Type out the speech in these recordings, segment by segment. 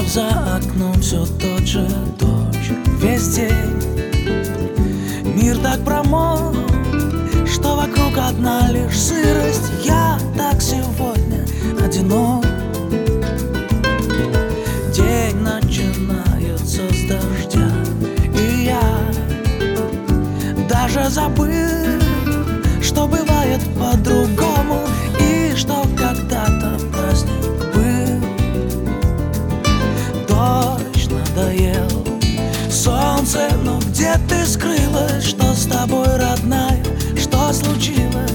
за окном все тот же дождь. Весь день мир так промок, что вокруг одна лишь сырость. Я так сегодня одинок. День начинается с дождя, и я даже забыл, что бывает по-другому, и что когда-то праздник был. Дождь надоел, солнце, но где ты скрылась? Что с тобой, родная, что случилось?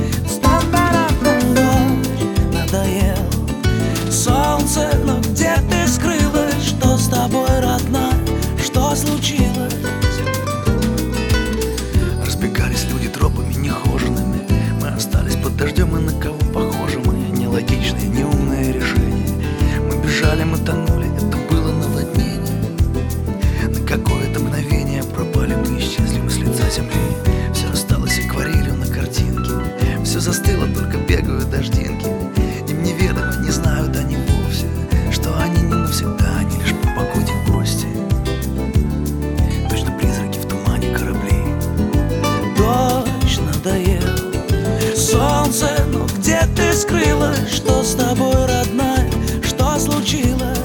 Дождь надоел, солнце, но где ты скрылась? Что с тобой, родная, что случилось? Разбегались люди тропами нехоженными. Мы остались под дождем, и на кого похожи мы? Нелогичные, неумные решения. Мы бежали, мы тонули, это было наводнение. На какое-то мгновение пропали мы, исчезли мы с лица земли. Все осталось акварелью на картинке. Все застыло, только бегают дождинки. Им неведомо, не знают они вовсе, что они не навсегда, они лишь по погоде гости. Точно призраки в тумане кораблей. Дождь надоел, солнце, но где ты скрылась? Что с тобой, родная, что случилось?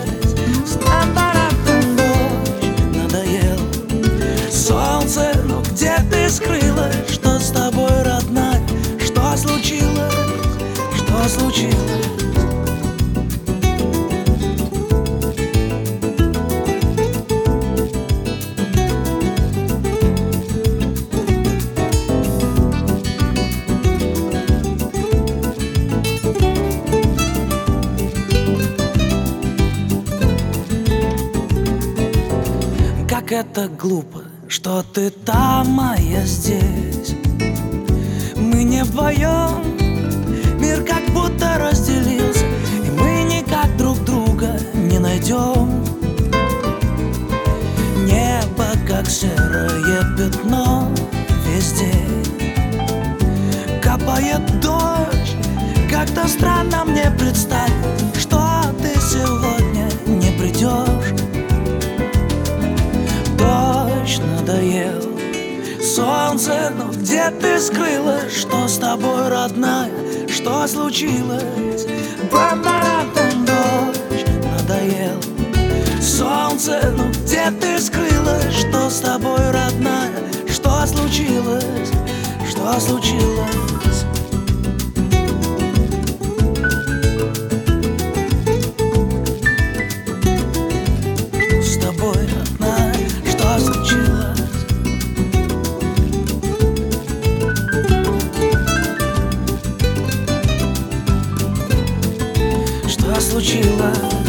Дождь надоел, солнце, но где ты скрылась? Что с тобой, родная, что случилось? Что случилось? Как это глупо, что ты там, а я здесь. Мы не вдвоем, мир как будто разделился, и мы никак друг друга не найдем. Небо как серое пятно весь день. Капает дождь, как-то странно мне представить, что ты сегодня не придешь. Дождь надоел, солнце, но где ты скрылась? Что с тобой, родная, что случилось? Дождь надоел, солнце, но где ты скрылась? Что с тобой, родная, что случилось? Что случилось? С тобой, родная, что случилось? Что случилось?